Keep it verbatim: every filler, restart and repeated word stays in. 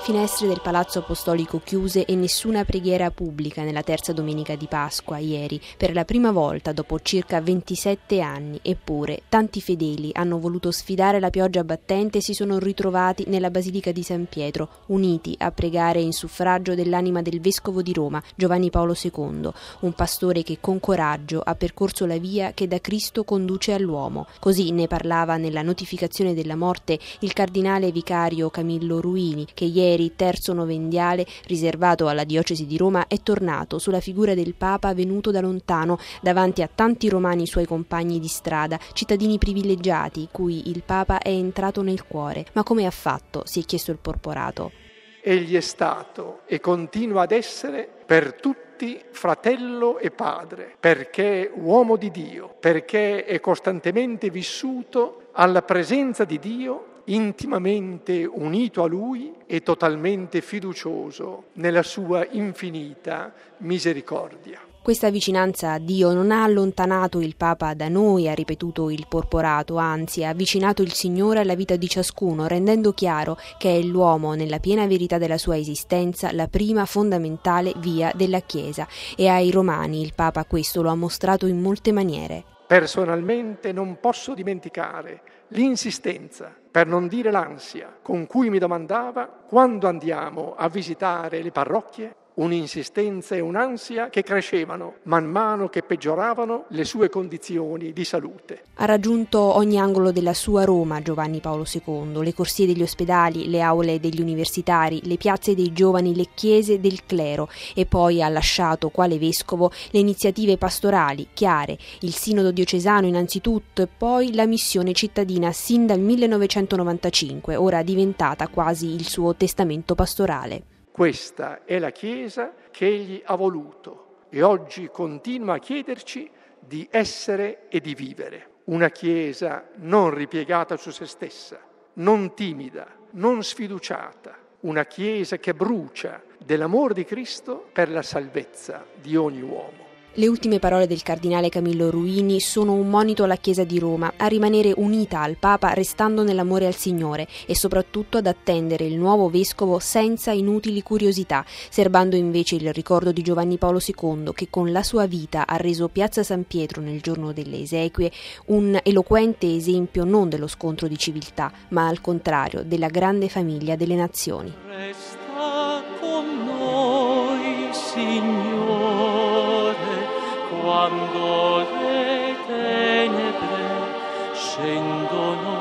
Finestre del Palazzo Apostolico chiuse e nessuna preghiera pubblica nella terza domenica di Pasqua ieri, per la prima volta dopo circa ventisette anni. Eppure, tanti fedeli hanno voluto sfidare la pioggia battente e si sono ritrovati nella Basilica di San Pietro, uniti a pregare in suffragio dell'anima del Vescovo di Roma, Giovanni Paolo secondo, un pastore che con coraggio ha percorso la via che da Cristo conduce all'uomo. Così ne parlava nella notificazione della morte il cardinale vicario Camillo Ruini, che ieri Ieri, terzo novendiale riservato alla diocesi di Roma, è tornato sulla figura del Papa venuto da lontano davanti a tanti romani suoi compagni di strada, cittadini privilegiati cui il Papa è entrato nel cuore. Ma come ha fatto? Si è chiesto il porporato. Egli è stato e continua ad essere per tutti fratello e padre, perché è uomo di Dio, perché è costantemente vissuto alla presenza di Dio, intimamente unito a Lui e totalmente fiducioso nella sua infinita misericordia. Questa vicinanza a Dio non ha allontanato il Papa da noi, ha ripetuto il porporato, anzi ha avvicinato il Signore alla vita di ciascuno, rendendo chiaro che è l'uomo, nella piena verità della sua esistenza, la prima fondamentale via della Chiesa. E ai Romani il Papa questo lo ha mostrato in molte maniere. Personalmente non posso dimenticare l'insistenza, per non dire l'ansia, con cui mi domandava quando andiamo a visitare le parrocchie. Un'insistenza e un'ansia che crescevano man mano che peggioravano le sue condizioni di salute. Ha raggiunto ogni angolo della sua Roma Giovanni Paolo secondo, le corsie degli ospedali, le aule degli universitari, le piazze dei giovani, le chiese del clero, e poi ha lasciato, quale vescovo, le iniziative pastorali chiare, il sinodo diocesano innanzitutto e poi la missione cittadina sin dal millenovecentonovantacinque, ora diventata quasi il suo testamento pastorale. Questa è la Chiesa che egli ha voluto e oggi continua a chiederci di essere e di vivere. Una Chiesa non ripiegata su se stessa, non timida, non sfiduciata. Una Chiesa che brucia dell'amore di Cristo per la salvezza di ogni uomo. Le ultime parole del cardinale Camillo Ruini sono un monito alla Chiesa di Roma a rimanere unita al Papa restando nell'amore al Signore e soprattutto ad attendere il nuovo vescovo senza inutili curiosità, serbando invece il ricordo di Giovanni Paolo secondo che con la sua vita ha reso Piazza San Pietro nel giorno delle esequie un eloquente esempio non dello scontro di civiltà, ma al contrario della grande famiglia delle nazioni. Resta con noi, Signore, quando le tenebre scendono